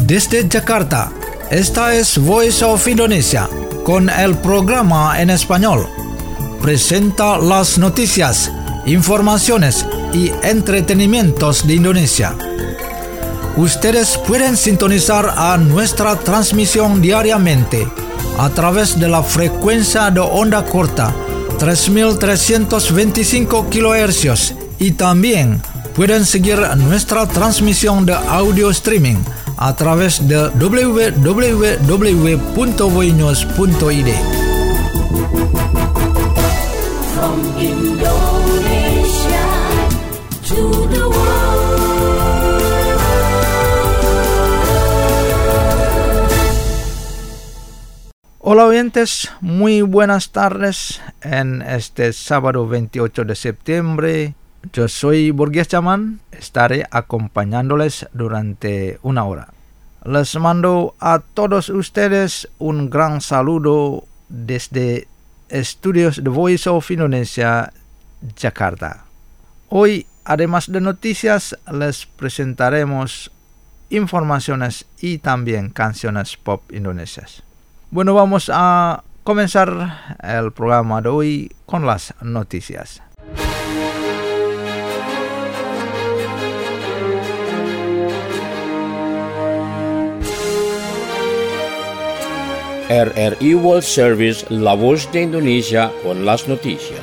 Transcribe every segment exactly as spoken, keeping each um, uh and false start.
Desde Jakarta, esta es Voice of Indonesia, con el programa en español. Presenta las noticias, informaciones y entretenimientos de Indonesia. Ustedes pueden sintonizar a nuestra transmisión diariamente a través de la frecuencia de onda corta tres mil trescientos veinticinco kilohercios y también pueden seguir nuestra transmisión de audio streaming a través de doble u doble u doble u punto voinews punto i d. From Indonesia to the world. Hola oyentes, muy buenas tardes en este sábado veintiocho de septiembre. Yo soy Borges Chaman, estaré acompañándoles durante una hora. Les mando a todos ustedes un gran saludo desde estudios de Voice of Indonesia, Jakarta. Hoy, además de noticias, les presentaremos informaciones y también canciones pop indonesias. Bueno, vamos a comenzar el programa de hoy con las noticias. R R I World Service, la voz de Indonesia con las noticias.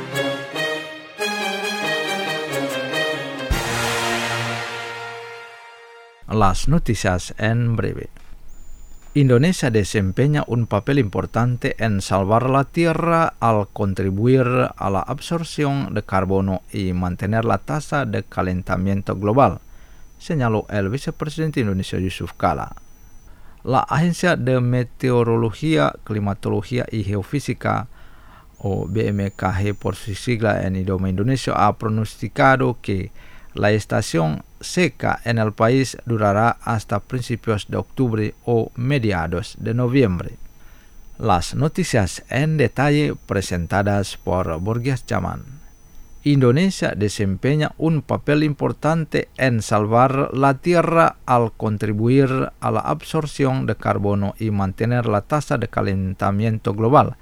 Las noticias en breve. Indonesia desempeña un papel importante en salvar la tierra al contribuir a la absorción de carbono y mantener la tasa de calentamiento global, señaló el vicepresidente Indonesia Yusuf Kala. La Agencia de Meteorología, Climatología y Geofísica, o B M K G por su sigla en idioma indonesio, ha pronosticado que la estación seca en el país durará hasta principios de octubre o mediados de noviembre. Las noticias en detalle presentadas por Borges Chaman. Indonesia desempeña un papel importante en salvar la tierra al contribuir a la absorción de carbono y mantener la tasa de calentamiento global,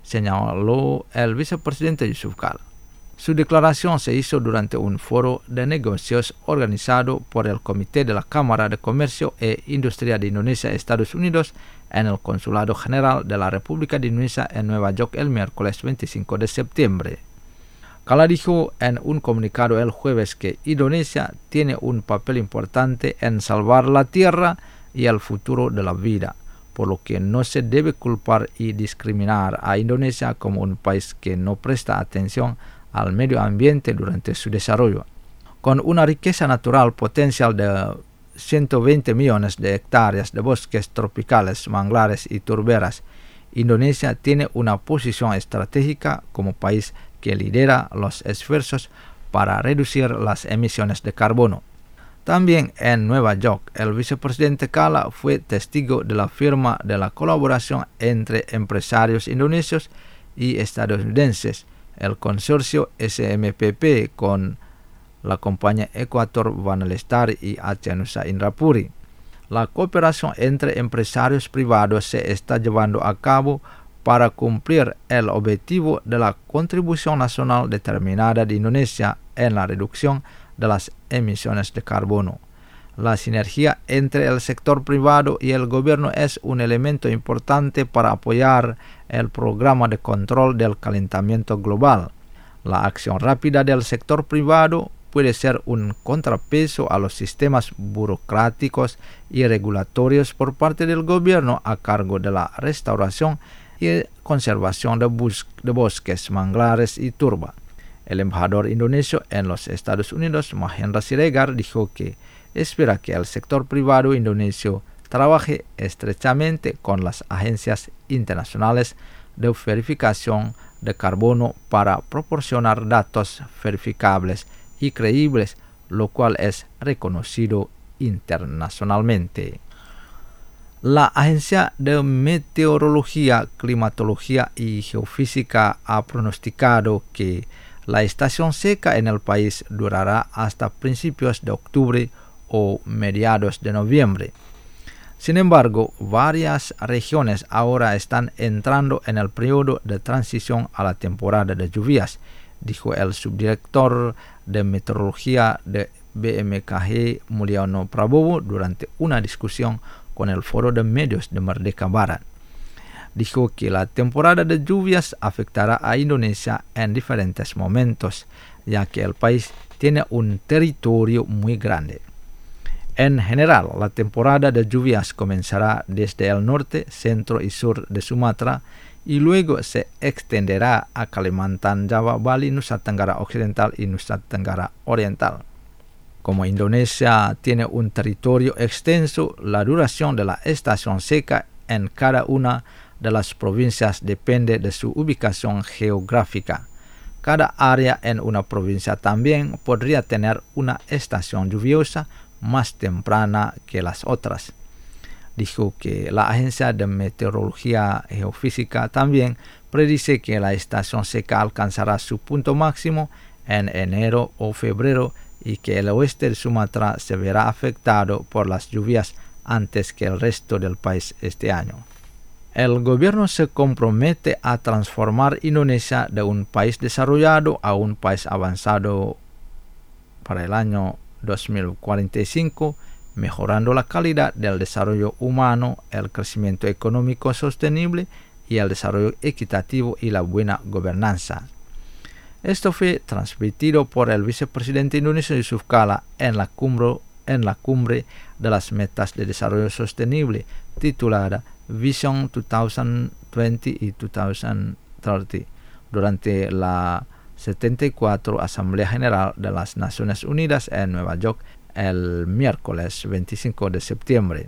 señaló el vicepresidente Yusuf Kala. Su declaración se hizo durante un foro de negocios organizado por el Comité de la Cámara de Comercio e Industria de Indonesia, Estados Unidos, en el Consulado General de la República de Indonesia en Nueva York el miércoles veinticinco de septiembre. Kala dijo en un comunicado el jueves que Indonesia tiene un papel importante en salvar la tierra y el futuro de la vida, por lo que no se debe culpar y discriminar a Indonesia como un país que no presta atención al medio ambiente durante su desarrollo. Con una riqueza natural potencial de ciento veinte millones de hectáreas de bosques tropicales, manglares y turberas, Indonesia tiene una posición estratégica como país que lidera los esfuerzos para reducir las emisiones de carbono. También en Nueva York, el vicepresidente Kala fue testigo de la firma de la colaboración entre empresarios indonesios y estadounidenses, el consorcio S M P P con la compañía Ecuador Vanalestar y Aceh Indrapuri. La cooperación entre empresarios privados se está llevando a cabo para cumplir el objetivo de la contribución nacional determinada de Indonesia en la reducción de las emisiones de carbono. La sinergia entre el sector privado y el gobierno es un elemento importante para apoyar el programa de control del calentamiento global. La acción rápida del sector privado puede ser un contrapeso a los sistemas burocráticos y regulatorios por parte del gobierno a cargo de la restauración y conservación de, bus- de bosques, manglares y turba. El embajador indonesio en los Estados Unidos, Mahendra Siregar, dijo que espera que el sector privado indonesio trabaje estrechamente con las agencias internacionales de verificación de carbono para proporcionar datos verificables y creíbles, lo cual es reconocido internacionalmente. La Agencia de Meteorología, Climatología y Geofísica ha pronosticado que la estación seca en el país durará hasta principios de octubre o mediados de noviembre. Sin embargo, varias regiones ahora están entrando en el periodo de transición a la temporada de lluvias, dijo el subdirector de meteorología de B M K G, Mulyono Prabowo, durante una discusión con el Foro de Medios de Merdeka Barat. Dijo que la temporada de lluvias afectará a Indonesia en diferentes momentos, ya que el país tiene un territorio muy grande. En general, la temporada de lluvias comenzará desde el norte, centro y sur de Sumatra y luego se extenderá a Kalimantan, Java, Bali, Nusa Tenggara Occidental y Nusa Tenggara Oriental. Como Indonesia tiene un territorio extenso, la duración de la estación seca en cada una de las provincias depende de su ubicación geográfica. Cada área en una provincia también podría tener una estación lluviosa más temprana que las otras. Dijo que la Agencia de Meteorología Geofísica también predice que la estación seca alcanzará su punto máximo en enero o febrero y que el oeste de Sumatra se verá afectado por las lluvias antes que el resto del país este año. El gobierno se compromete a transformar Indonesia de un país desarrollado a un país avanzado para el año dos mil cuarenta y cinco, mejorando la calidad del desarrollo humano, el crecimiento económico sostenible y el desarrollo equitativo y la buena gobernanza. Esto fue transmitido por el vicepresidente indonesio Yusuf Kala en la cumbre, en la cumbre de las metas de desarrollo sostenible titulada Vision dos mil veinte y dos mil treinta durante la setenta y cuatro Asamblea General de las Naciones Unidas en Nueva York el miércoles veinticinco de septiembre.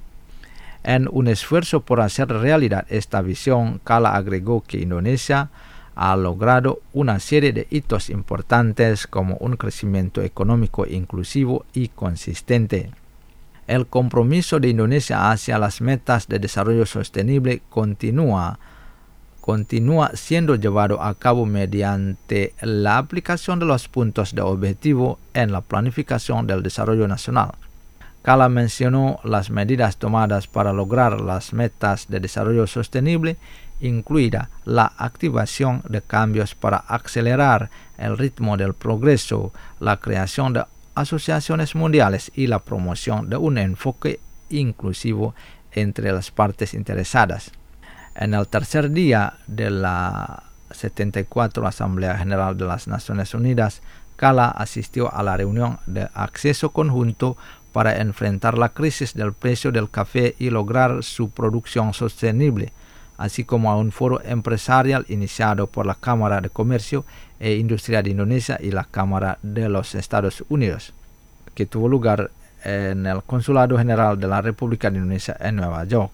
En un esfuerzo por hacer realidad esta visión, Kala agregó que Indonesia ha logrado una serie de hitos importantes como un crecimiento económico inclusivo y consistente. El compromiso de Indonesia hacia las metas de desarrollo sostenible continúa, continúa siendo llevado a cabo mediante la aplicación de los puntos de objetivo en la planificación del desarrollo nacional. Kala mencionó las medidas tomadas para lograr las metas de desarrollo sostenible, incluida la activación de cambios para acelerar el ritmo del progreso, la creación de asociaciones mundiales y la promoción de un enfoque inclusivo entre las partes interesadas. En el tercer día de la setenta y cuatro Asamblea General de las Naciones Unidas, Kala asistió a la reunión de acceso conjunto para enfrentar la crisis del precio del café y lograr su producción sostenible, así como a un foro empresarial iniciado por la Cámara de Comercio e Industria de Indonesia y la Cámara de los Estados Unidos, que tuvo lugar en el Consulado General de la República de Indonesia en Nueva York.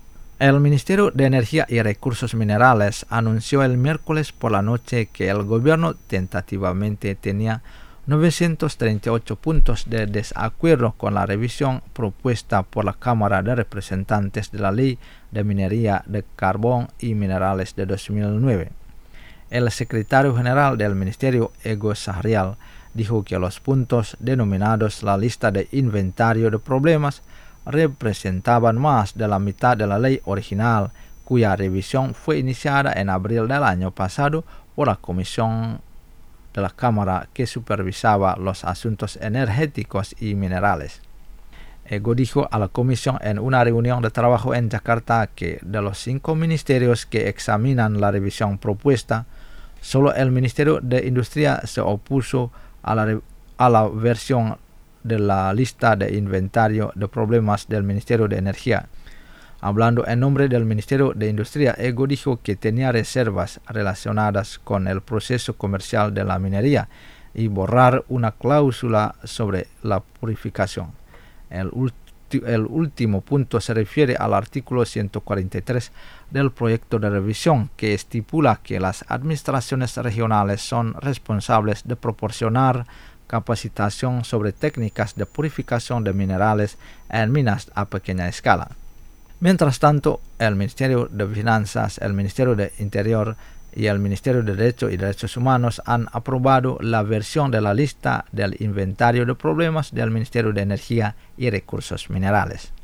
El Ministerio de Energía y Recursos Minerales anunció el miércoles por la noche que el gobierno tentativamente tenía novecientos treinta y ocho puntos de desacuerdo con la revisión propuesta por la Cámara de Representantes de la Ley de Minería de Carbón y Minerales de dos mil nueve. El secretario general del Ministerio, Ego Sahrial, dijo que los puntos denominados la lista de inventario de problemas representaban más de la mitad de la ley original, cuya revisión fue iniciada en abril del año pasado por la Comisión de la Cámara que supervisaba los asuntos energéticos y minerales. Ego dijo a la Comisión en una reunión de trabajo en Yakarta que de los cinco ministerios que examinan la revisión propuesta, solo el Ministerio de Industria se opuso a la, a la versión de la lista de inventario de problemas del Ministerio de Energía. Hablando en nombre del Ministerio de Industria, Ego dijo que tenía reservas relacionadas con el proceso comercial de la minería y borrar una cláusula sobre la purificación. El, ulti- el último punto se refiere al artículo ciento cuarenta y tres del proyecto de revisión, que estipula que las administraciones regionales son responsables de proporcionar capacitación sobre técnicas de purificación de minerales en minas a pequeña escala. Mientras tanto, el Ministerio de Finanzas, el Ministerio de Interior y el Ministerio de Derecho y Derechos Humanos han aprobado la versión de la lista del inventario de problemas del Ministerio de Energía y Recursos Minerales.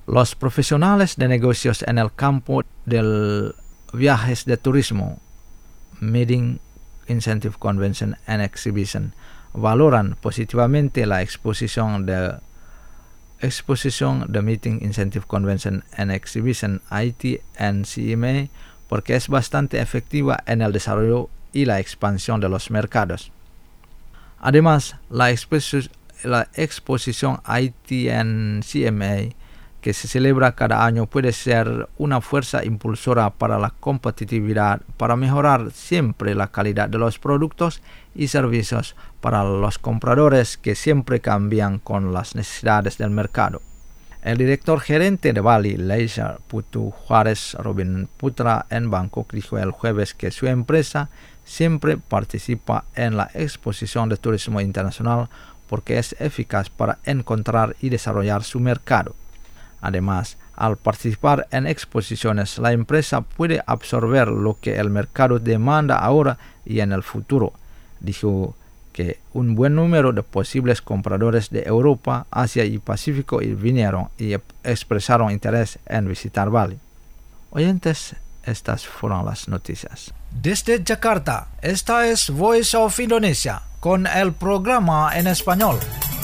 Los profesionales de negocios en el campo del viajes de turismo, Meeting, Incentive Convention and Exhibition, valoran positivamente la exposición de exposición de Meeting, Incentive Convention and Exhibition I T and C M A porque es bastante efectiva en el desarrollo y la expansión de los mercados. Además, la, exposi- la exposición I T and C M A que se celebra cada año puede ser una fuerza impulsora para la competitividad, para mejorar siempre la calidad de los productos y servicios para los compradores que siempre cambian con las necesidades del mercado. El director gerente de Bali Leisure, Putu Juárez Robin Putra, en Bangkok dijo el jueves que su empresa siempre participa en la exposición de turismo internacional porque es eficaz para encontrar y desarrollar su mercado. Además, al participar en exposiciones, la empresa puede absorber lo que el mercado demanda ahora y en el futuro. Dijo que un buen número de posibles compradores de Europa, Asia y Pacífico y vinieron y expresaron interés en visitar Bali. Oyentes, estas fueron las noticias. Desde Jakarta, esta es Voice of Indonesia con el programa en español.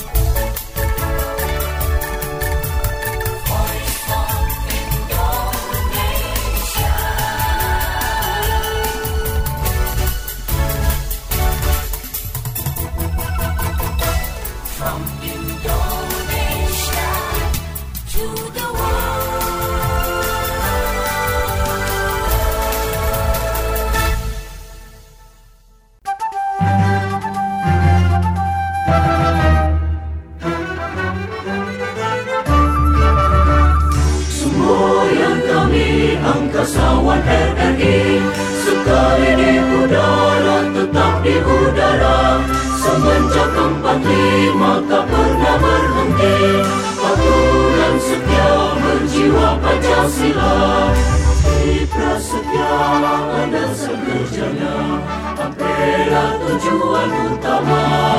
Angkasawan R R I sekali di udara, tetap di udara. Semenjak empat puluh lima tak pernah berhenti. Patuh dan setia berjiwa Pancasila. Di prasetya ada sekerjanya, Ampera tujuan utama.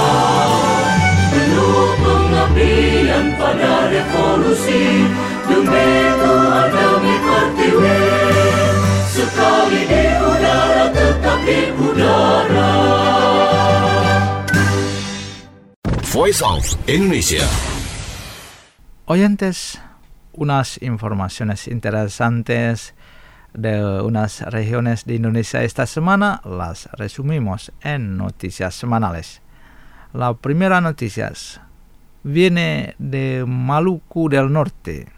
Penuh pengabdian pada revolusi, demi Tuhan demi Pertiwi. Sekali di udara, tetap di udara. Voice of Indonesia. Oyentes, unas informaciones interesantes de unas regiones de Indonesia esta semana las resumimos en noticias semanales. La primera noticia viene de Maluku del Norte.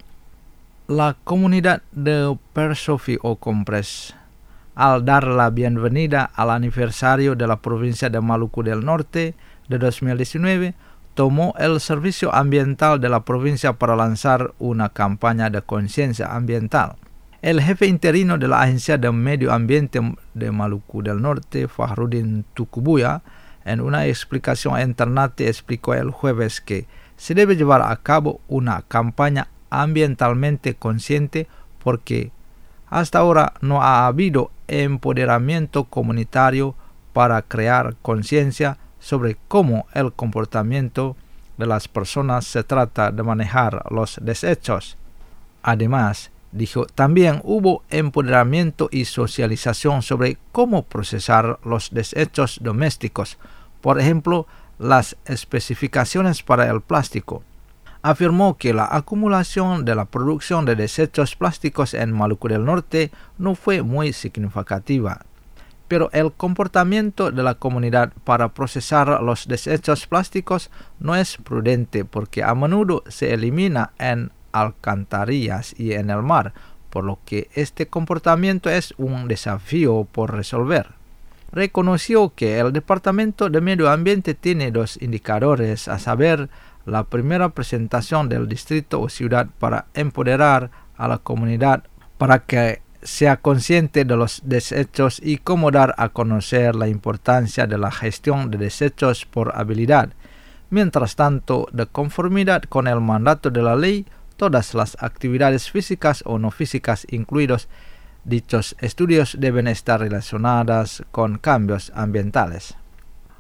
La comunidad de Persofi o Compres, al dar la bienvenida al aniversario de la provincia de Maluku del Norte de dos mil diecinueve, tomó el servicio ambiental de la provincia para lanzar una campaña de conciencia ambiental. El jefe interino de la Agencia de Medio Ambiente de Maluku del Norte, Fahrudin Tukubuya, en una explicación en Ternate explicó el jueves que se debe llevar a cabo una campaña ambientalmente consciente porque hasta ahora no ha habido empoderamiento comunitario para crear conciencia sobre cómo el comportamiento de las personas se trata de manejar los desechos. Además, dijo, también hubo empoderamiento y socialización sobre cómo procesar los desechos domésticos, por ejemplo, las especificaciones para el plástico. Afirmó que la acumulación de la producción de desechos plásticos en Maluku del Norte no fue muy significativa, pero el comportamiento de la comunidad para procesar los desechos plásticos no es prudente porque a menudo se elimina en alcantarillas y en el mar, por lo que este comportamiento es un desafío por resolver. Reconoció que el Departamento de Medio Ambiente tiene dos indicadores, a saber, la primera presentación del distrito o ciudad para empoderar a la comunidad para que sea consciente de los desechos y cómo dar a conocer la importancia de la gestión de desechos por habilidad. Mientras tanto, de conformidad con el mandato de la ley, todas las actividades físicas o no físicas, incluidos dichos estudios, deben estar relacionadas con cambios ambientales.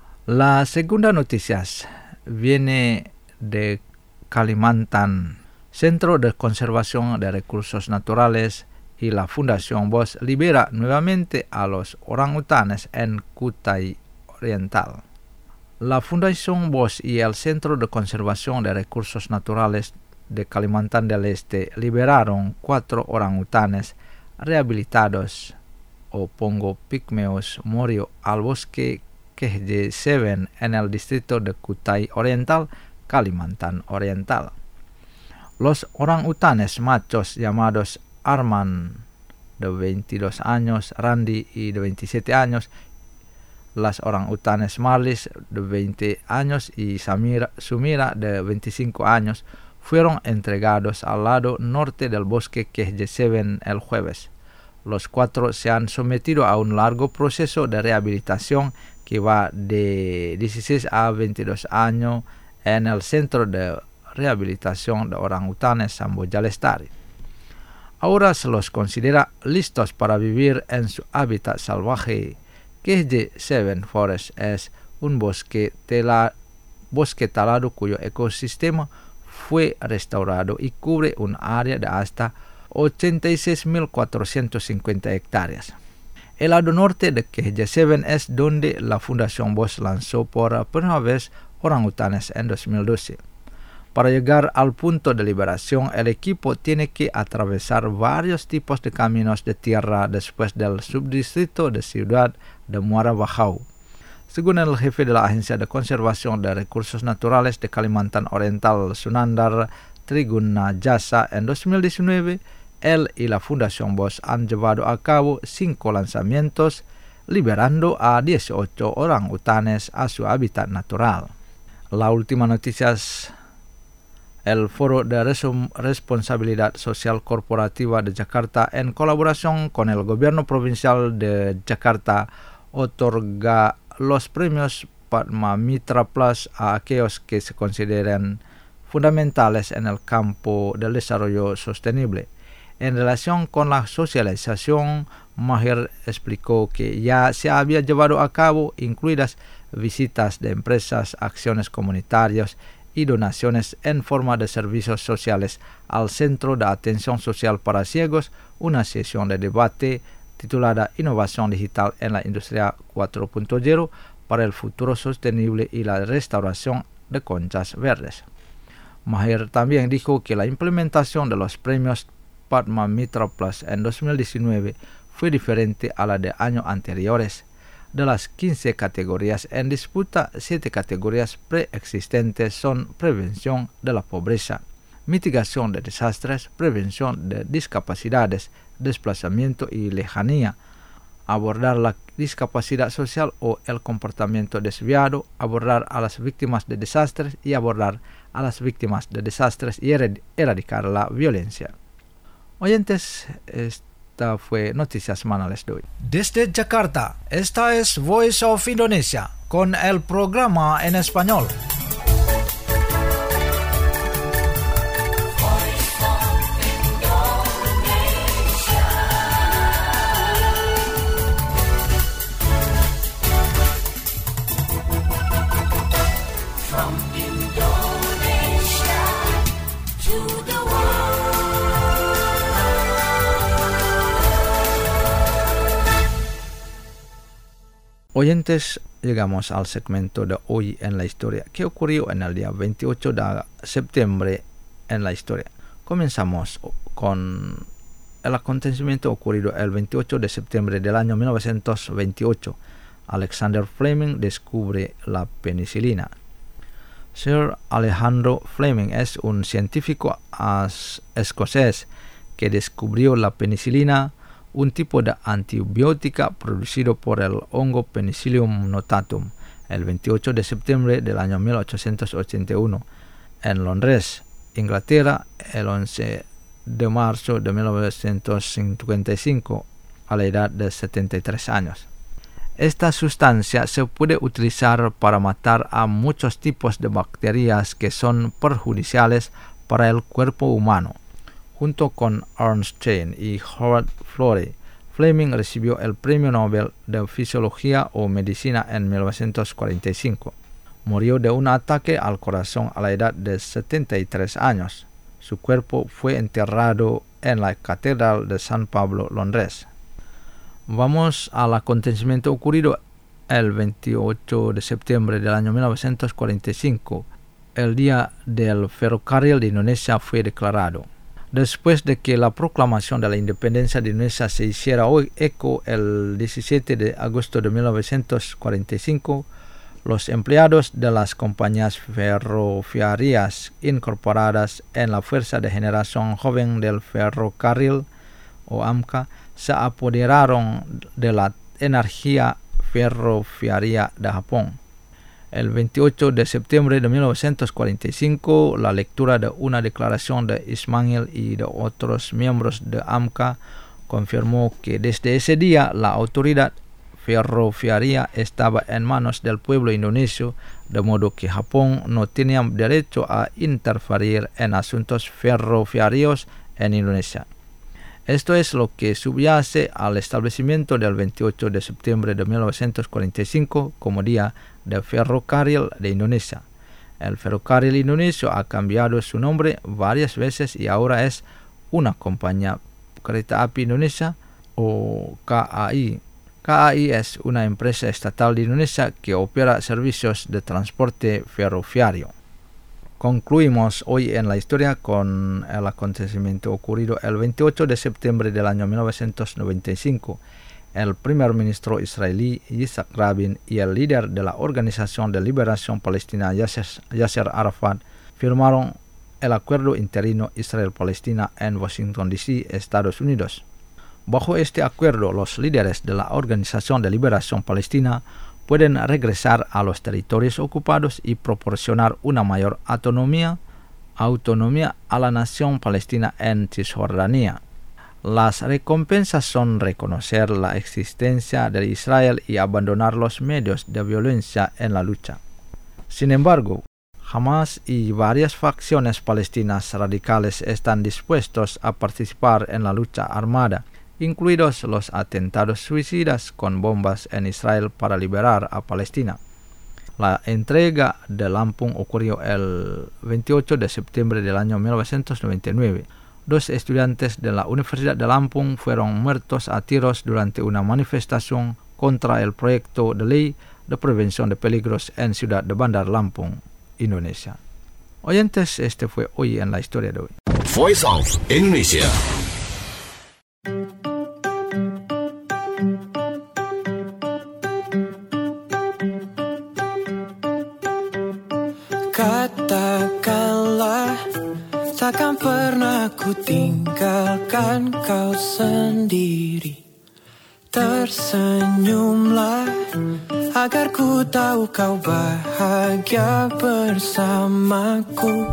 La segunda noticia viene de Kalimantan Centro de Conservación de Recursos Naturales y la Fundación Bos libera nuevamente a los orangutanes en Kutai Oriental. La Fundación Bos y el Centro de Conservación de Recursos Naturales de Kalimantan del Este liberaron cuatro orangutanes rehabilitados o pongo pigmeos morio al bosque K J siete en el distrito de Kutai Oriental, Kalimantan Oriental. Los orangutanes machos llamados Arman, de veintidós años, Randy, y de veintisiete años, las orangutanes Marlis, de veinte años, y Samira, Sumira, de veinticinco años, fueron entregados al lado norte del bosque K J siete el jueves. Los cuatro se han sometido a un largo proceso de rehabilitación que va de dieciséis a veintidós años en el Centro de Rehabilitación de Orangutanes Samboja Lestari. Ahora se los considera listos para vivir en su hábitat salvaje. K J siete Forest es un bosque, tela, bosque talado cuyo ecosistema fue restaurado y cubre un área de hasta ochenta y seis mil cuatrocientas cincuenta hectáreas. El lado norte de K J siete es donde la Fundación Bos lanzó por primera vez orangutanes en dos mil doce. Para llegar al punto de liberación, el equipo tiene que atravesar varios tipos de caminos de tierra después del subdistrito de Ciudad de Muara Bajau. Según el jefe de la Agencia de Conservación de Recursos Naturales de Kalimantan Oriental, Sunandar Trigunajasa, en dos mil diecinueve, él y la Fundación Bos han llevado a cabo cinco lanzamientos, liberando a dieciocho orangutanes a su hábitat natural. La última noticia es el Foro de Responsabilidad Social Corporativa de Jakarta, en colaboración con el Gobierno Provincial de Jakarta, otorga los premios Padma Mitra Plus a aquellos que se consideran fundamentales en el campo del desarrollo sostenible. En relación con la socialización, Mahir explicó que ya se había llevado a cabo, incluidas visitas de empresas, acciones comunitarias y donaciones en forma de servicios sociales al Centro de Atención Social para Ciegos, una sesión de debate titulada Innovación Digital en la Industria cuatro punto cero para el futuro sostenible y la restauración de conchas verdes. Mahir también dijo que la implementación de los premios Padma Mitra Plus en dos mil diecinueve fue diferente a la de años anteriores. De las quince categorías en disputa, siete categorías preexistentes son prevención de la pobreza, mitigación de desastres, prevención de discapacidades, desplazamiento y lejanía, abordar la discapacidad social o el comportamiento desviado, abordar a las víctimas de desastres y abordar a las víctimas de desastres y erradicar la violencia. Oyentes, esta fue Noticias Semanales de hoy. Desde Jakarta, esta es Voice of Indonesia con el programa en español. Oyentes, llegamos al segmento de hoy en la historia, que ocurrió en el día veintiocho de septiembre en la historia. Comenzamos con el acontecimiento ocurrido el veintiocho de septiembre del año mil novecientos veintiocho. Alexander Fleming descubre la penicilina. Sir Alejandro Fleming es un científico escocés que descubrió la penicilina, un tipo de antibiótica producido por el hongo Penicillium notatum, el veintiocho de septiembre del año mil ochocientos ochenta y uno, en Londres, Inglaterra, el once de marzo de mil novecientos cincuenta y cinco, a la edad de setenta y tres años. Esta sustancia se puede utilizar para matar a muchos tipos de bacterias que son perjudiciales para el cuerpo humano. Junto con Ernst Chain y Howard Florey, Fleming recibió el Premio Nobel de Fisiología o Medicina en mil novecientos cuarenta y cinco. Murió de un ataque al corazón a la edad de setenta y tres años. Su cuerpo fue enterrado en la Catedral de San Pablo, Londres. Vamos al acontecimiento ocurrido el veintiocho de septiembre del año mil novecientos cuarenta y cinco. El Día del Ferrocarril de Indonesia fue declarado. Después de que la proclamación de la independencia de Indonesia se hiciera eco el diecisiete de agosto de mil novecientos cuarenta y cinco, los empleados de las compañías ferroviarias incorporadas en la Fuerza de Generación Joven del Ferrocarril, o AMCA, se apoderaron de la energía ferroviaria de Japón. El veintiocho de septiembre de mil novecientos cuarenta y cinco, la lectura de una declaración de Ismail y de otros miembros de AMCA confirmó que desde ese día la autoridad ferroviaria estaba en manos del pueblo indonesio, de modo que Japón no tenía derecho a interferir en asuntos ferroviarios en Indonesia. Esto es lo que subyace al establecimiento del veintiocho de septiembre de mil novecientos cuarenta y cinco como Día del Ferrocarril de Indonesia. El ferrocarril indonesio ha cambiado su nombre varias veces y ahora es una compañía Kereta Api Indonesia o K A I. K A I es una empresa estatal de Indonesia que opera servicios de transporte ferroviario. Concluimos hoy en la historia con el acontecimiento ocurrido el veintiocho de septiembre del año mil novecientos noventa y cinco. El primer ministro israelí Yitzhak Rabin y el líder de la Organización de Liberación Palestina Yasser Arafat firmaron el acuerdo interino Israel-Palestina en Washington D C, Estados Unidos. Bajo este acuerdo, los líderes de la Organización de Liberación Palestina pueden regresar a los territorios ocupados y proporcionar una mayor autonomía, autonomía a la nación palestina en Cisjordania. Las recompensas son reconocer la existencia de Israel y abandonar los medios de violencia en la lucha. Sin embargo, Hamas y varias facciones palestinas radicales están dispuestos a participar en la lucha armada, incluidos los atentados suicidas con bombas en Israel para liberar a Palestina. La entrega de Lampung ocurrió el veintiocho de septiembre del año mil novecientos noventa y nueve. Dos estudiantes de la Universidad de Lampung fueron muertos a tiros durante una manifestación contra el proyecto de ley de prevención de peligros en ciudad de Bandar Lampung, Indonesia. Oyentes, este fue Hoy en la Historia de hoy. Voice of Indonesia. Katakanlah takkan pernah ku tinggalkan kau sendiri. Tersenyumlah agar ku tahu kau bahagia bersamaku.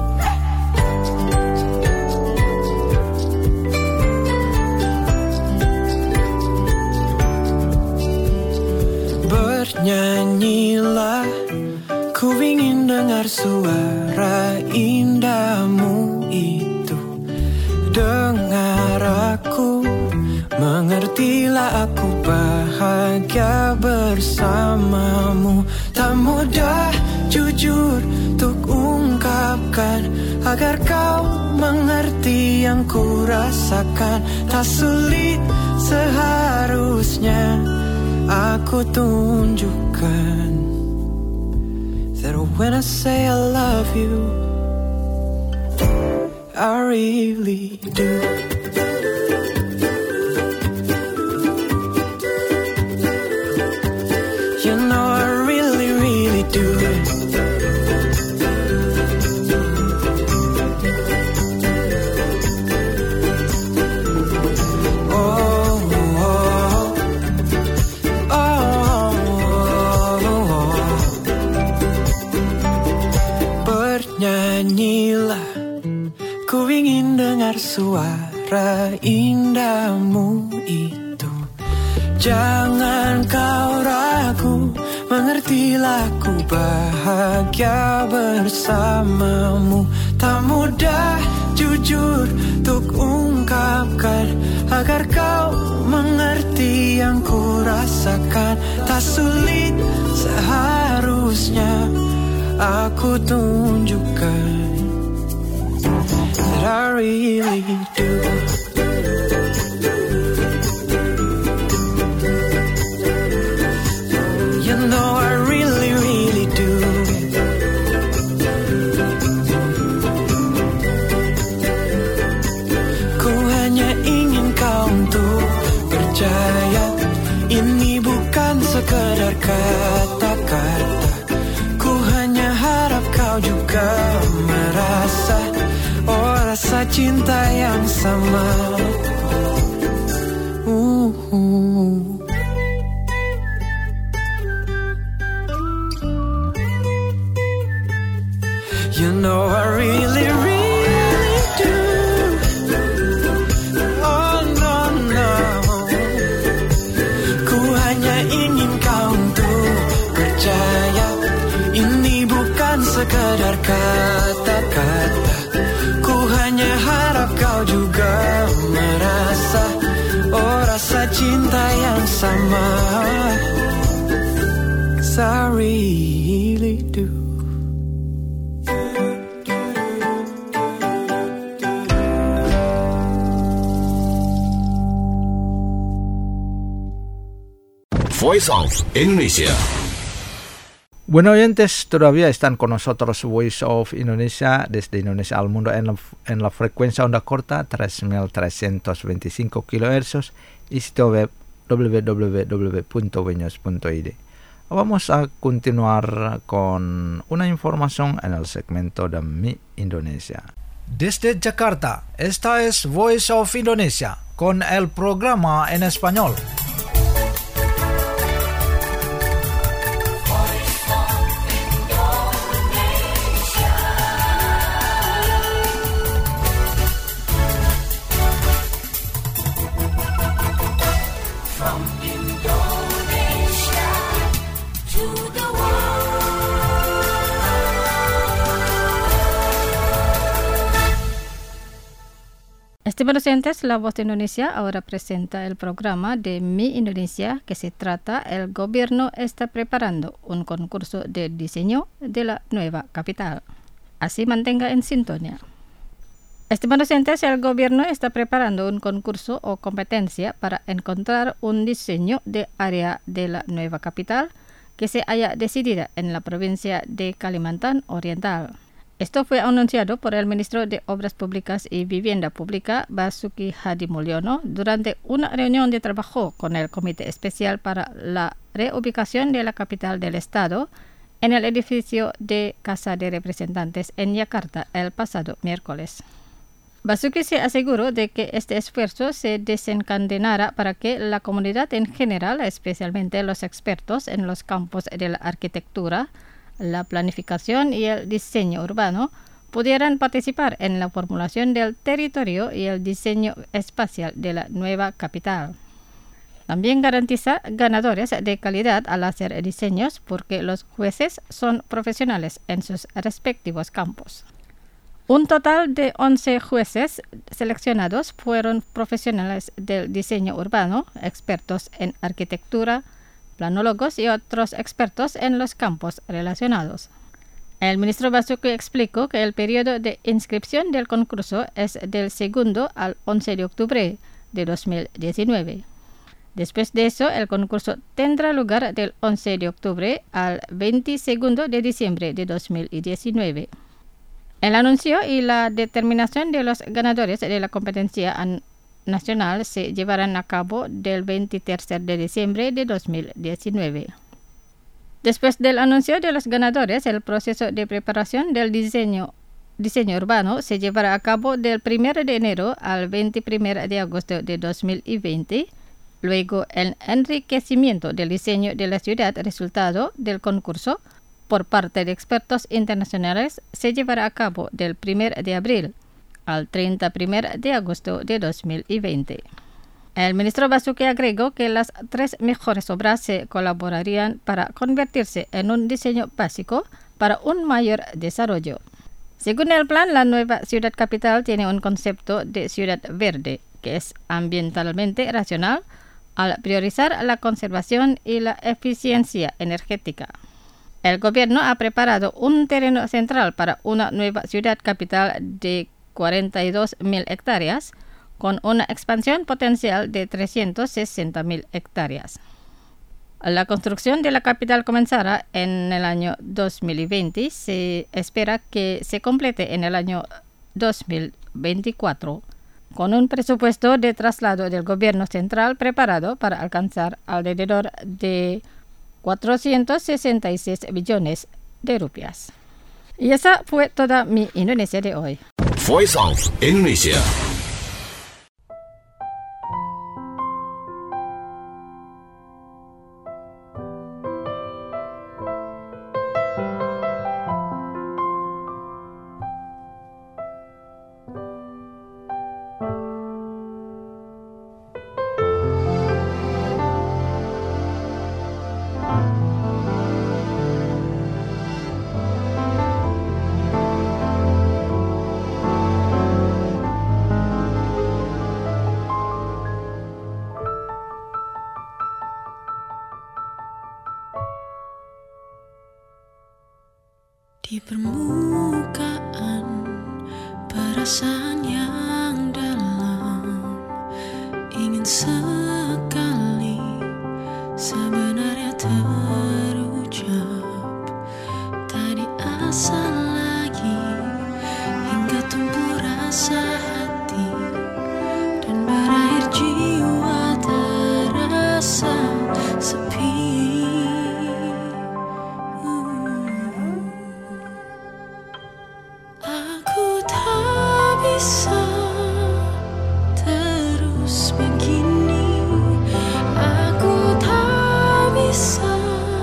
Bernyanyilah, ku ingin dengar suara indahmu itu. Dengar aku, mengertilah aku bahagia bersamamu. Tak mudah jujur untuk ungkapkan, agar kau mengerti yang ku rasakan. Tak sulit seharusnya aku tunjukkan that when I say I love you, I really do. You know I really, really do. Nyanyilah, ku ingin dengar suara indahmu itu. Jangan kau ragu, mengertilah ku bahagia bersamamu. Tak mudah jujur untuk ungkapkan, agar kau mengerti yang ku rasakan. Tak sulit seharusnya aku tunjukkan that I really do. You know I really, really do. Ku hanya ingin kau untuk percaya, ini bukan sekedar kata-kata. Ku hanya harap kau juga merasa, oh rasa cinta yang sama. uh, uh. You know I really, really do. Oh no, no. Ku hanya ingin kau untuk percaya, ini bukan sekadar kata-kata. Ku hanya harap kau juga merasa, oh rasa cinta yang sama. 'Cause I really do. Voice of Indonesia. Bueno oyentes, todavía están con nosotros Voice of Indonesia desde Indonesia al mundo en la, en la frecuencia onda corta tres mil trescientos veinticinco kilohercios y sitio web w w w punto viños punto i d. Vamos a continuar con una información en el segmento de Mi Indonesia. Desde Jakarta, esta es Voice of Indonesia con el programa en español. Estimados oyentes, La Voz de Indonesia ahora presenta el programa de Mi Indonesia, que se trata el gobierno está preparando un concurso de diseño de la nueva capital. Así mantenga en sintonía. Estimados oyentes, el gobierno está preparando un concurso o competencia para encontrar un diseño de área de la nueva capital que se haya decidida en la provincia de Kalimantan Oriental. Esto fue anunciado por el ministro de Obras Públicas y Vivienda Pública, Basuki Hadimulyono, durante una reunión de trabajo con el Comité Especial para la Reubicación de la Capital del Estado en el edificio de Casa de Representantes en Yakarta el pasado miércoles. Basuki se aseguró de que este esfuerzo se desencadenará para que la comunidad en general, especialmente los expertos en los campos de la arquitectura, la planificación y el diseño urbano, pudieran participar en la formulación del territorio y el diseño espacial de la nueva capital. También garantiza ganadores de calidad al hacer diseños porque los jueces son profesionales en sus respectivos campos. Un total de once jueces seleccionados fueron profesionales del diseño urbano, expertos en arquitectura, planólogos y otros expertos en los campos relacionados. El ministro Basuki explicó que el periodo de inscripción del concurso es del segundo al once de octubre de dos mil diecinueve. Después de eso, el concurso tendrá lugar del once de octubre al veintiséis de diciembre de dos mil diecinueve. El anuncio y la determinación de los ganadores de la competencia nacional se llevarán a cabo del veintitrés de diciembre de dos mil diecinueve. Después del anuncio de los ganadores, el proceso de preparación del diseño, diseño urbano se llevará a cabo del primero de enero al veintiuno de agosto de dos mil veinte. Luego, el enriquecimiento del diseño de la ciudad resultado del concurso por parte de expertos internacionales se llevará a cabo del primero de abril al treinta y uno de agosto de dos mil veinte. El ministro Basuki agregó que las tres mejores obras se colaborarían para convertirse en un diseño básico para un mayor desarrollo. Según el plan, la nueva ciudad capital tiene un concepto de ciudad verde, que es ambientalmente racional al priorizar la conservación y la eficiencia energética. El gobierno ha preparado un terreno central para una nueva ciudad capital de cuarenta y dos mil hectáreas, con una expansión potencial de trescientas sesenta mil hectáreas. La construcción de la capital comenzará en el año dos mil veinte. Se espera que se complete en el año dos mil veinticuatro, con un presupuesto de traslado del gobierno central preparado para alcanzar alrededor de cuatrocientos sesenta y seis billones de rupias. Y esa fue toda mi Indonesia de hoy. Voice of Indonesia. Di permukaan perasaan yang dalam, ingin sekali sebenarnya terucap, tak diasah lagi hingga tumbuh rasa hati dan berakhir jiwa terasa sepi. Bisa terus begini, aku tak bisa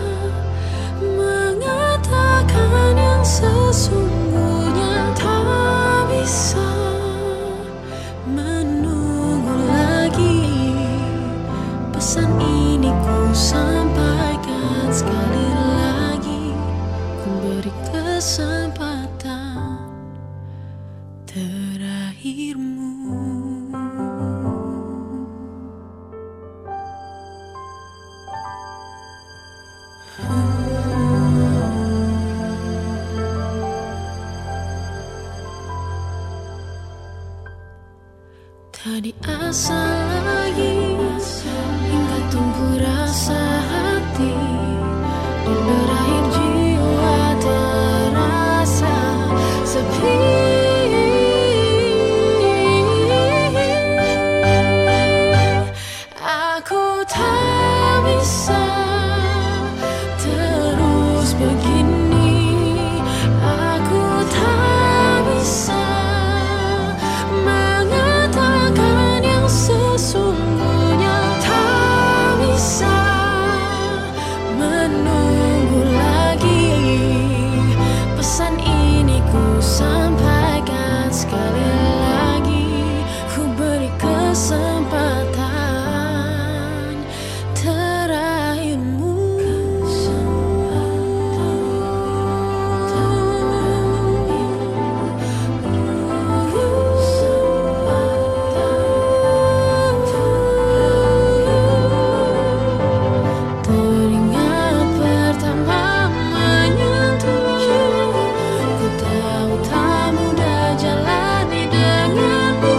mengatakan yang sesungguhnya, tak bisa menunggu lagi. Pesan ini ku sampaikan sekali lagi, ku beri kesempatan terakhirmu. Tak diasah lagi hingga tumbuh rasa hati dan berakhir jiwa terasa sepi. Aku tak bisa terus begini, aku tak bisa mengatakan yang sesungguhnya, tak bisa menunggu lagi. Pesan ini ku sampaikan sekali lagi, ku beri kesempatan terakhirmu. Teringat pertama menyentuhmu, ku tahu tak mudah jalani denganmu,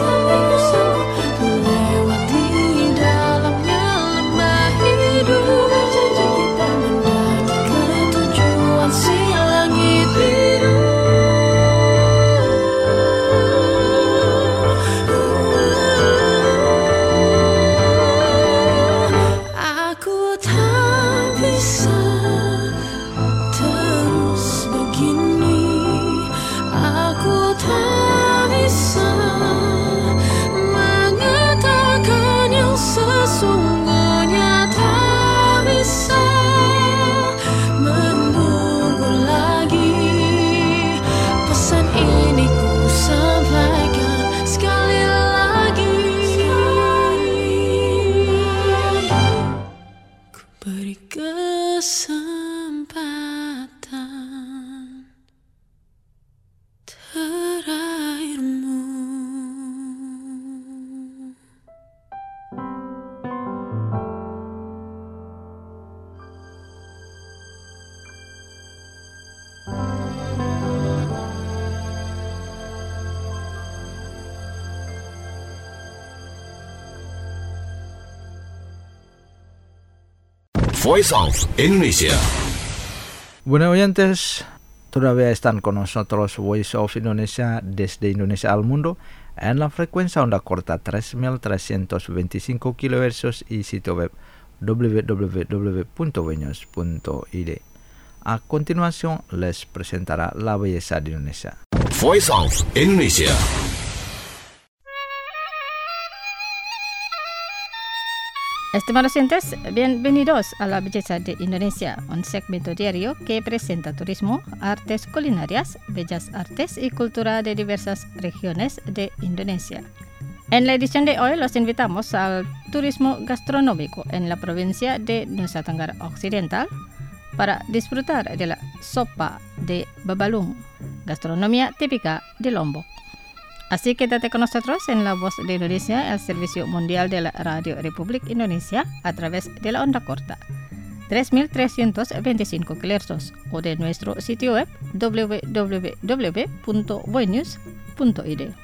melewati dalamnya lembah hidup, mendaki ke tujuan si langit biru. Aku tak bisa terus begini, aku tak bisa mengatakan yang sesungguhnya, tak bisa menunggu lagi. Pesan ini ku sampaikan sekali lagi, ku beri kesempatan terakhirmu. Voice of Indonesia. Bueno oyentes, todavía están con nosotros Voice of Indonesia desde Indonesia al mundo en la frecuencia onda corta tres mil trescientos veinticinco kilohertz y sitio web w w w punto venews punto i d. A continuación les presentará la belleza de Indonesia. Voice of Indonesia. Estimados oyentes, bienvenidos a La Belleza de Indonesia, un segmento diario que presenta turismo, artes culinarias, bellas artes y cultura de diversas regiones de Indonesia. En la edición de hoy los invitamos al turismo gastronómico en la provincia de Nusa Tenggara Occidental para disfrutar de la sopa de babalung, gastronomía típica de Lombok. Así quédate con nosotros en La Voz de Indonesia, el servicio mundial de la Radio Republik Indonesia, a través de la onda corta tres mil trescientos veinticinco kilohertz o de nuestro sitio web w w w punto voinews punto i d.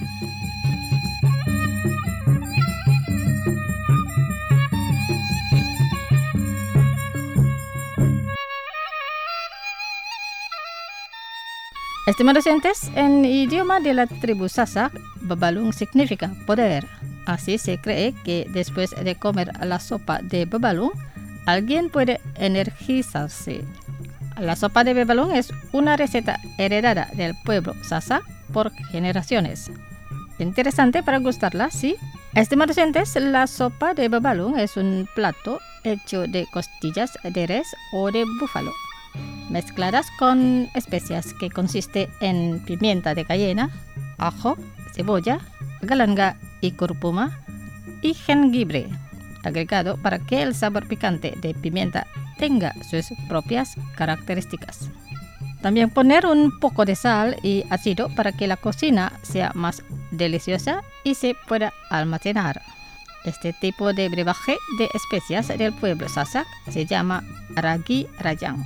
Estimados oyentes, en idioma de la tribu Sasak, babalung significa poder. Así se cree que después de comer la sopa de babalung, alguien puede energizarse. La sopa de babalung es una receta heredada del pueblo Sasak por generaciones. Interesante para gustarla, ¿sí? Estimados oyentes, la sopa de babalung es un plato hecho de costillas de res o de búfalo, mezcladas con especias que consiste en pimienta de cayena, ajo, cebolla, galanga y cúrcuma y jengibre, agregado para que el sabor picante de pimienta tenga sus propias características. También poner un poco de sal y ácido para que la cocina sea más deliciosa y se pueda almacenar. Este tipo de brebaje de especias del pueblo Sasak se llama ragi rajang.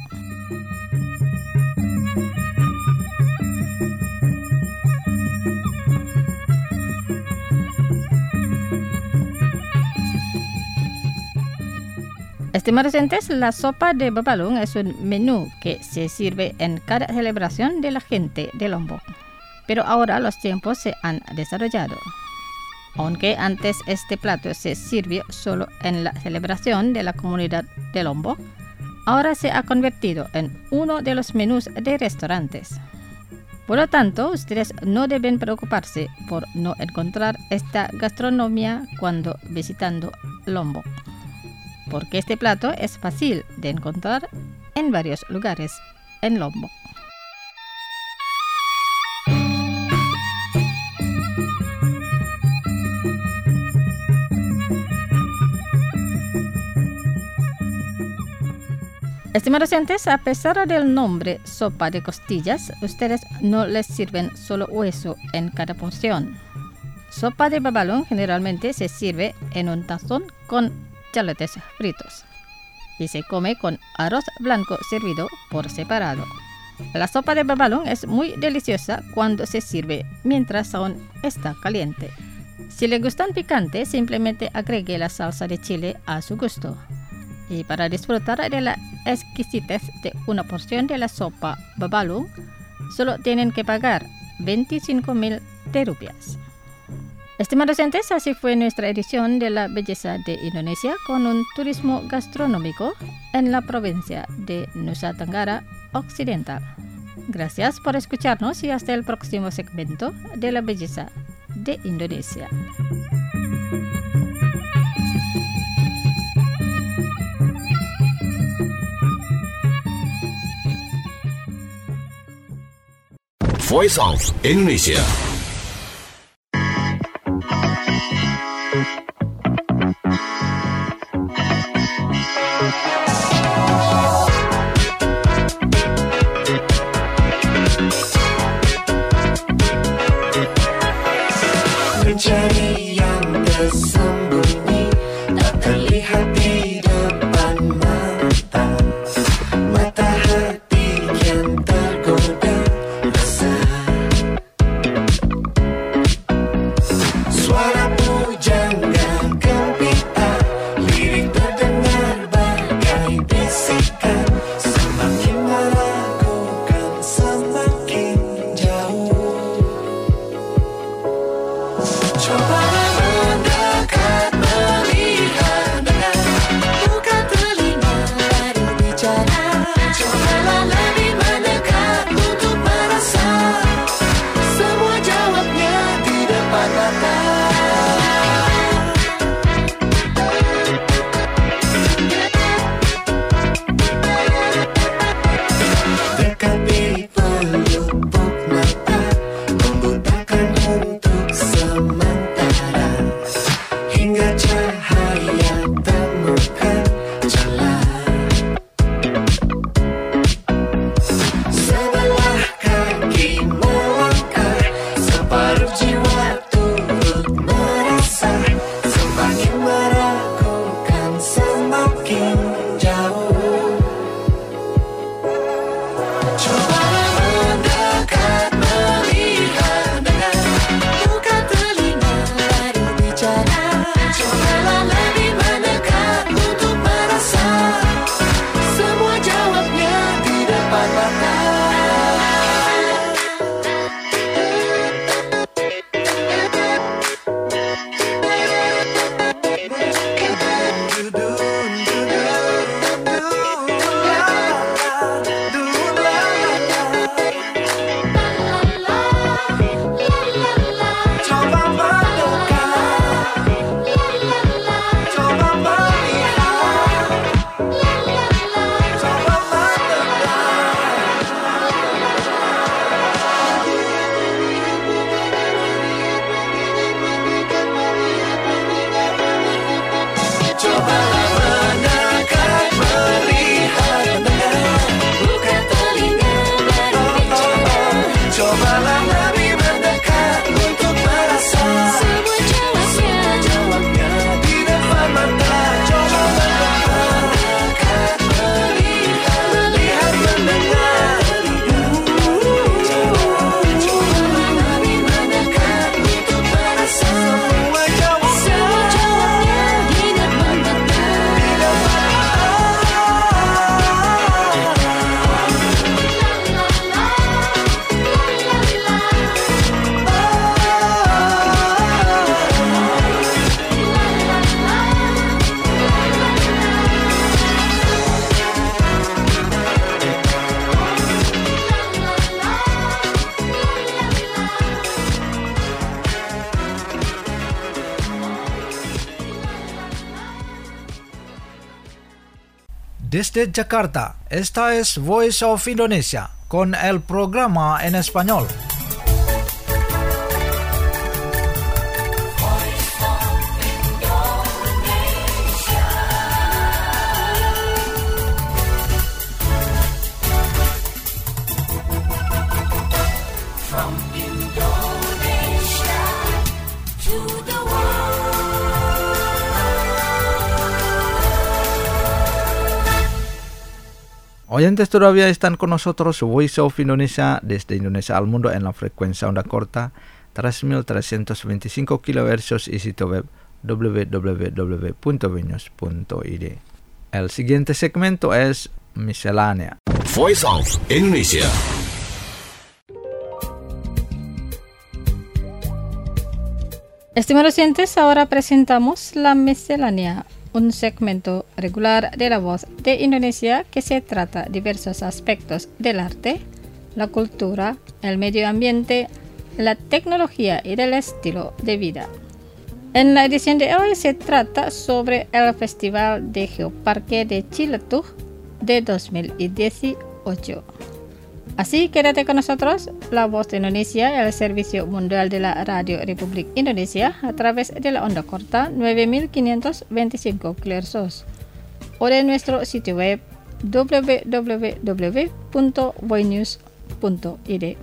Estimados oyentes, la sopa de babalung es un menú que se sirve en cada celebración de la gente de Lombok. Pero ahora los tiempos se han desarrollado. Aunque antes este plato se sirvió solo en la celebración de la comunidad de Lombok, ahora se ha convertido en uno de los menús de restaurantes. Por lo tanto, ustedes no deben preocuparse por no encontrar esta gastronomía cuando visitando Lombok, porque este plato es fácil de encontrar en varios lugares en Lombok. Estimados oyentes, a pesar del nombre sopa de costillas, ustedes no les sirven solo hueso en cada porción. Sopa de babalung generalmente se sirve en un tazón con chaletes fritos y se come con arroz blanco servido por separado. La sopa de babalung es muy deliciosa cuando se sirve mientras aún está caliente. Si le gustan picante, simplemente agregue la salsa de chile a su gusto. Y para disfrutar de la exquisitez de una porción de la sopa babalung, solo tienen que pagar veinticinco mil rupias. Estimados oyentes, así fue nuestra edición de La Belleza de Indonesia con un turismo gastronómico en la provincia de Nusa Tenggara Occidental. Gracias por escucharnos y hasta el próximo segmento de La Belleza de Indonesia. Voice of Indonesia. Mencari yang tersembunyi tak terlihat di depan mata, mata hati yang tergoda rasa. berbicara, cobalah lebih mendekat untuk merasa. Semua jawabnya di depan mata. Dekati pelupuk mata, membutakan untuk sementara, hingga cahaya temukan jalan. Sebelah kaki melangkah, separuh jiwa turut merasa. Semakin meragukan, semakin jauh. Cobalah mendekat, melihat, dengar, buka telinga baru bicara. Cobalah lebih mendekat untuk merasa. Semua jawabnya di depan mata. Coba mendekat, coba melihat, coba mendekat. Cobalah mendekat, melihat, mendengar, buka telinga baru bicara. Cobalah lebih mendekat untuk merasa. Semua jawabnya, jawabnya di depan mata. Coba mendekat, melihat, melihat, mendengar. Cobalah lebih mendekat untuk merasa. Semua jawabnya di depan mata. Desde Jakarta, esta es Voice of Indonesia con el programa en español. Oyentes, todavía están con nosotros Voice of Indonesia desde Indonesia al mundo en la frecuencia onda corta tres mil trescientos veinticinco kilohercios y sitio web w w w punto vinyus punto i d. El siguiente segmento es Miscelánea. Voice of Indonesia. Estimados oyentes, ahora presentamos la Miscelánea, un segmento regular de la Voz de Indonesia que se trata diversos aspectos del arte, la cultura, el medio ambiente, la tecnología y del estilo de vida. En la edición de hoy se trata sobre el Festival de Geoparque de Ciletuh de dos mil dieciocho. Así, quédate con nosotros, La Voz de Indonesia, el servicio mundial de la Radio Republik Indonesia, a través de la onda corta nueve mil quinientos veinticinco kilohercios o de nuestro sitio web w w w punto voinews punto i d.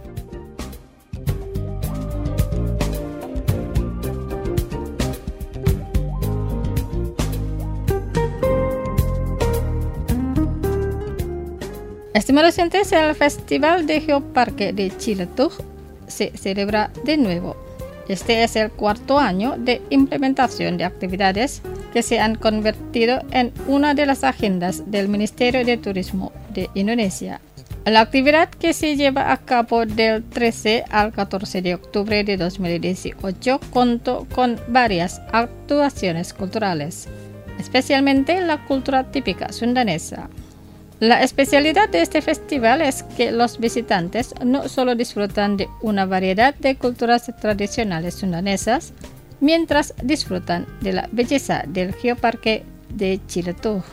Estimados oyentes, el Festival de Geoparque de Ciletuh se celebra de nuevo. Este es el cuarto año de implementación de actividades que se han convertido en una de las agendas del Ministerio de Turismo de Indonesia. La actividad, que se lleva a cabo del trece al catorce de octubre de dos mil dieciocho, contó con varias actuaciones culturales, especialmente la cultura típica sundanesa. La especialidad de este festival es que los visitantes no solo disfrutan de una variedad de culturas tradicionales sundanesas, mientras disfrutan de la belleza del geoparque de Ciletuh.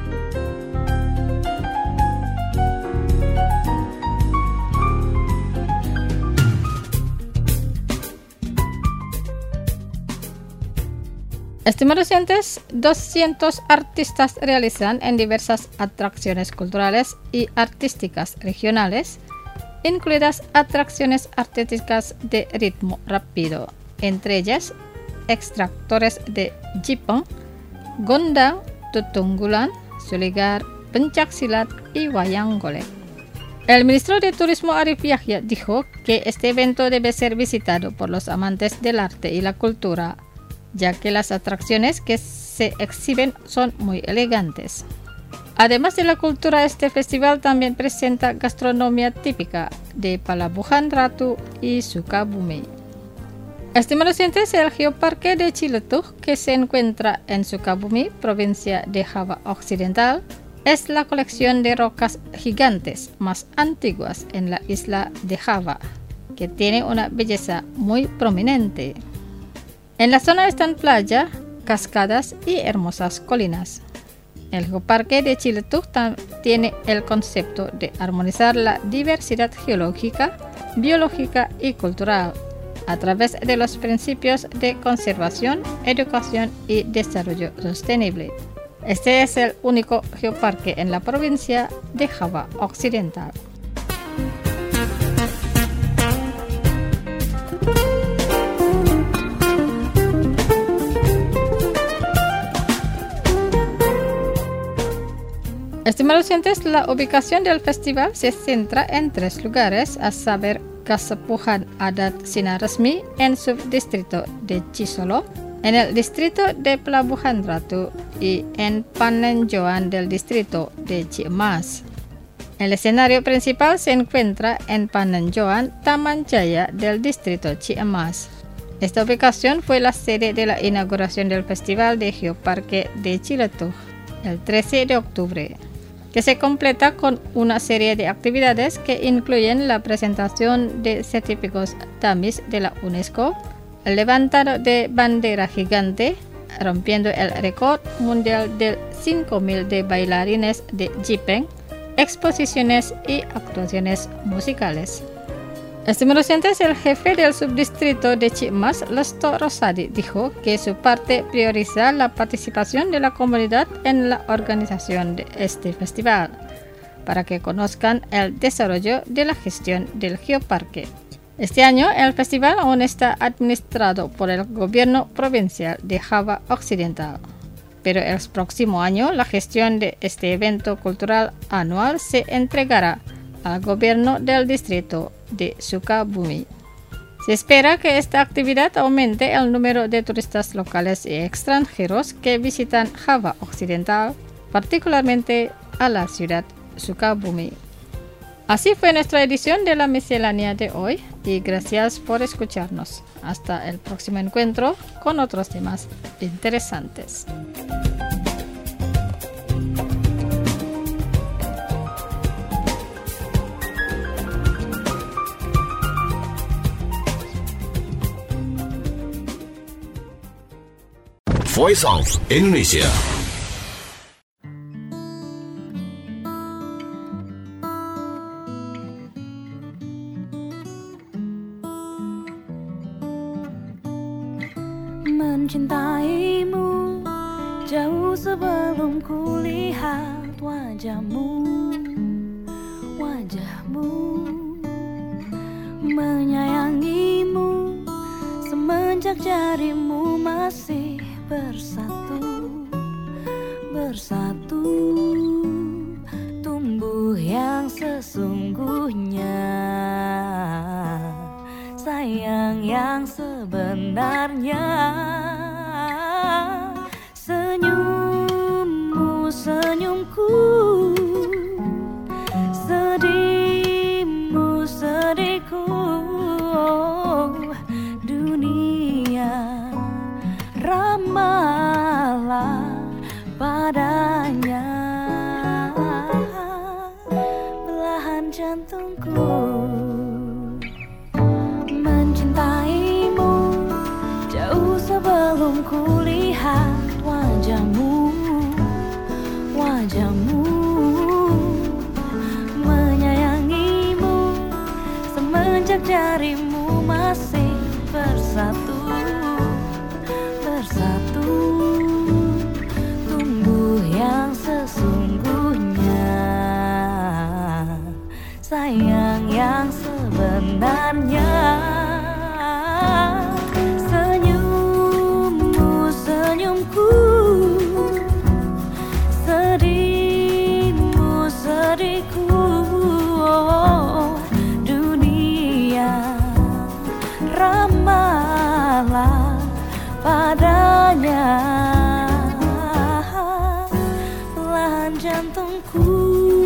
Estimados oyentes, doscientos artistas realizan en diversas atracciones culturales y artísticas regionales, incluidas atracciones artísticas de ritmo rápido, entre ellas extractores de jipang, gondang, tutunggulan, suligar, pencaksilat y wayang golek. El ministro de Turismo Arif Yahya dijo que este evento debe ser visitado por los amantes del arte y la cultura, ya que las atracciones que se exhiben son muy elegantes. Además de la cultura, este festival también presenta gastronomía típica de Pelabuhan Ratu y Sukabumi. Estimados oyentes, el Geoparque de Ciletuh, que se encuentra en Sukabumi, provincia de Java Occidental, es la colección de rocas gigantes más antiguas en la isla de Java, que tiene una belleza muy prominente. En la zona están playa, cascadas y hermosas colinas. El Geoparque de Ciletuh tiene el concepto de armonizar la diversidad geológica, biológica y cultural a través de los principios de conservación, educación y desarrollo sostenible. Este es el único geoparque en la provincia de Java Occidental. Estimados oyentes, la ubicación del festival se centra en tres lugares, a saber Kasepuhan Adat Sinaresmi en subdistrito de Cisolo, en el distrito de Pelabuhan Ratu y en Panenjoan del distrito de Ciemas. El escenario principal se encuentra en Panenjoan, Taman Jaya del distrito Ciemas. Esta ubicación fue la sede de la inauguración del Festival de Geoparque de Ciletuh el trece de octubre. Que se completa con una serie de actividades que incluyen la presentación de certificados Tamis de la UNESCO, el levantado de bandera gigante, rompiendo el récord mundial de cinco mil de bailarines de jipang, exposiciones y actuaciones musicales. Estimados oyentes, el jefe del subdistrito de Ciemas, Lesto Rosadi, dijo que su parte prioriza la participación de la comunidad en la organización de este festival, para que conozcan el desarrollo de la gestión del geoparque. Este año, el festival aún está administrado por el gobierno provincial de Java Occidental, pero el próximo año la gestión de este evento cultural anual se entregará al gobierno del distrito de Sukabumi. Se espera que esta actividad aumente el número de turistas locales y extranjeros que visitan Java Occidental, particularmente a la ciudad Sukabumi. Así fue nuestra edición de la miscelánea de hoy y gracias por escucharnos. Hasta el próximo encuentro con otros temas interesantes. Voice of Indonesia. Mencintaimu jauh sebelum kulihat wajahmu, wajahmu. Menyayangimu semenjak jarimu masih bersatu, bersatu. Tumbuh yang sesungguhnya, sayang yang sebenarnya. Senyummu senyumku, sedihmu sedihku. Oh, dunia ramalah padanya. darimu masih bersatu, bersatu, tumbuh yang sesungguhnya, sayang yang sebenarnya. Senyummu senyumku, sedihmu sedihku, oh, dunia ramahlah padanya, belahan jantungku.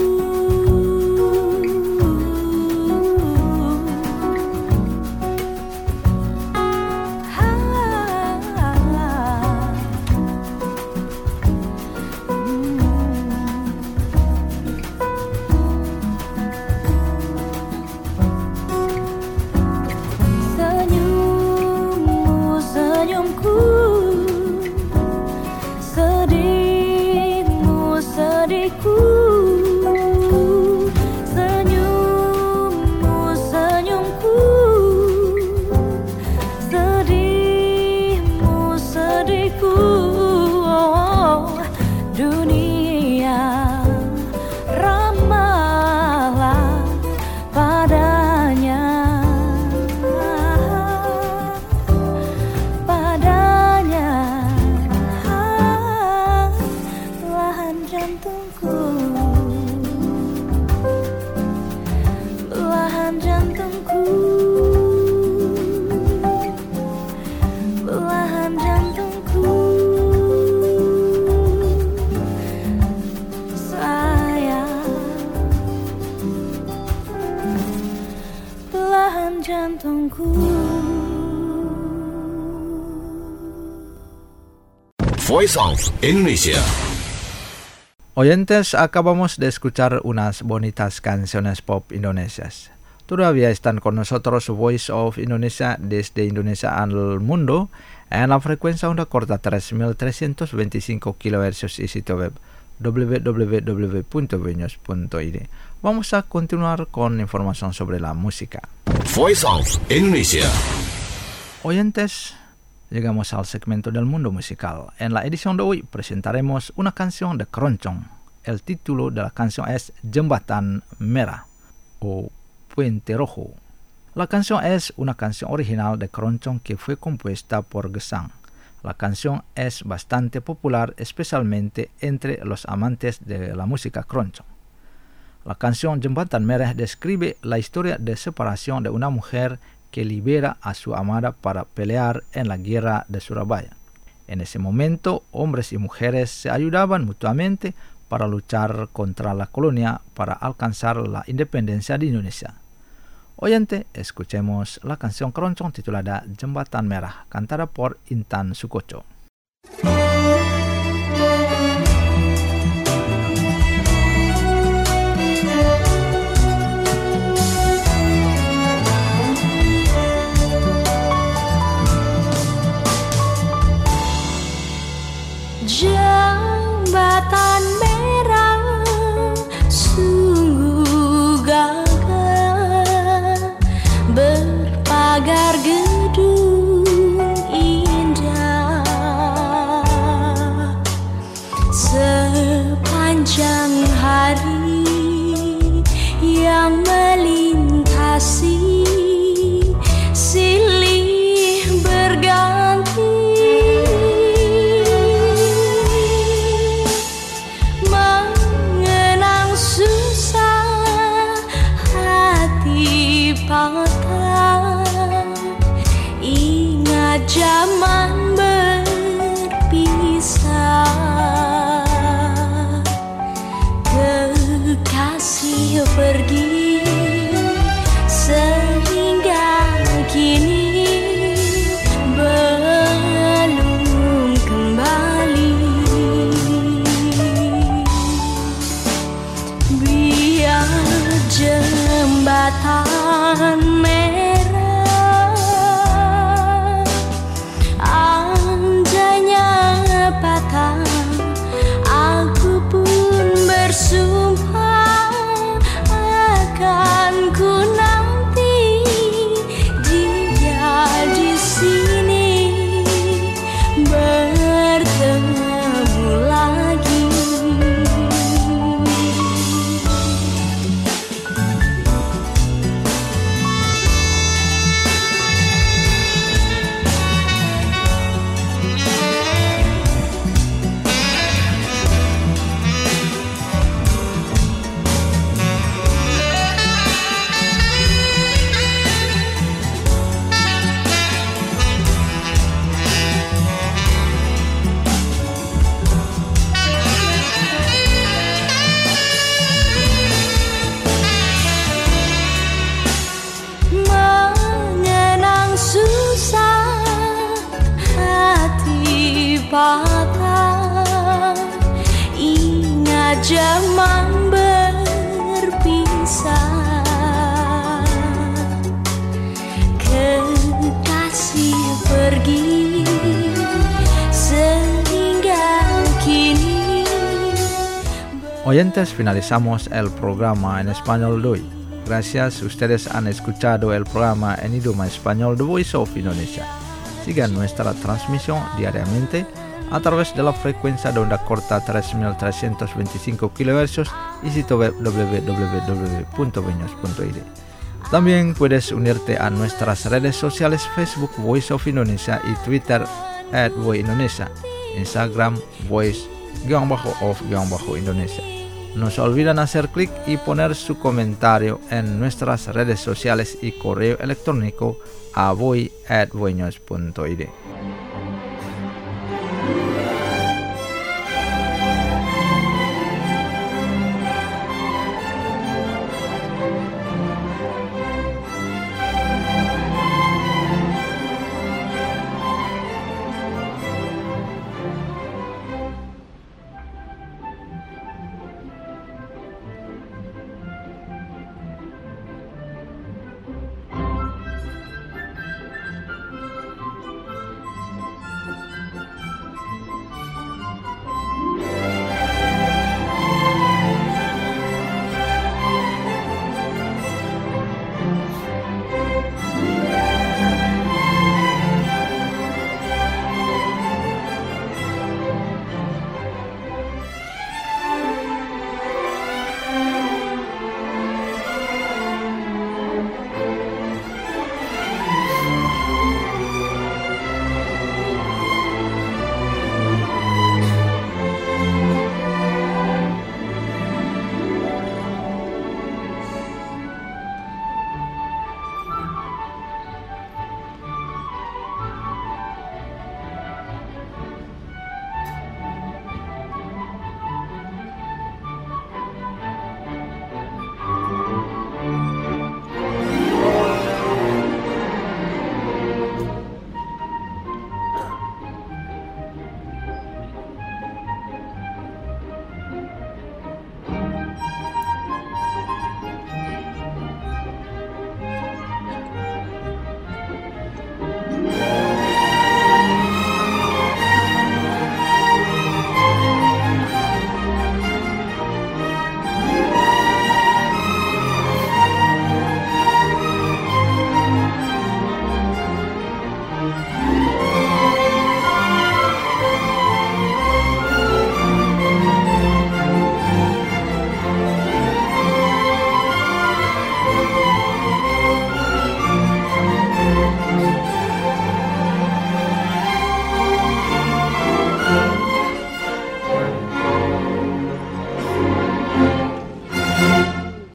Voice of Indonesia. Oyentes, acabamos de escuchar unas bonitas canciones pop indonesias. Todavía están con nosotros Voice of Indonesia desde Indonesia al mundo en la frecuencia onda corta tres mil trescientos veinticinco kilohercios y sitio web w w w punto veños punto i d. Vamos a continuar con información sobre la música. Voice of Indonesia. Oyentes, llegamos al segmento del mundo musical. En la edición de hoy presentaremos una canción de Keroncong. El título de la canción es Jembatan Merah o Puente Rojo. La canción es una canción original de Keroncong que fue compuesta por Gesang. La canción es bastante popular, especialmente entre los amantes de la música Keroncong. La canción Jembatan Merah describe la historia de separación de una mujer que libera a su amada para pelear en la guerra de Surabaya. En ese momento, hombres y mujeres se ayudaban mutuamente para luchar contra la colonia para alcanzar la independencia de Indonesia. Oyente, escuchemos la canción Keroncong titulada Jembatan Merah, cantada por Intan Sukoco. Jembatan merah sungguh gagah, berpagar gedung indah, sepanjang hari yang melintasi silih berganti. Ingat zaman berpisah, kekasih pergi sehingga kini belum kembali. Biar jembatan merah andainya patah, aku pun bersumpah akan ku nanti Oyentes, finalizamos el programa en español de hoy. Gracias, ustedes han escuchado el programa en idioma español de Voice of Indonesia. Sigan nuestra transmisión diariamente a través de la frecuencia de onda corta tres mil trescientos veinticinco kilohercios y sitio web w w w punto voiños punto i d. También puedes unirte a nuestras redes sociales Facebook Voice of Indonesia y Twitter at Voice Indonesia, Instagram Voice-of-Indonesia. No se olviden hacer clic y poner su comentario en nuestras redes sociales y correo electrónico a voice at voiños punto i d.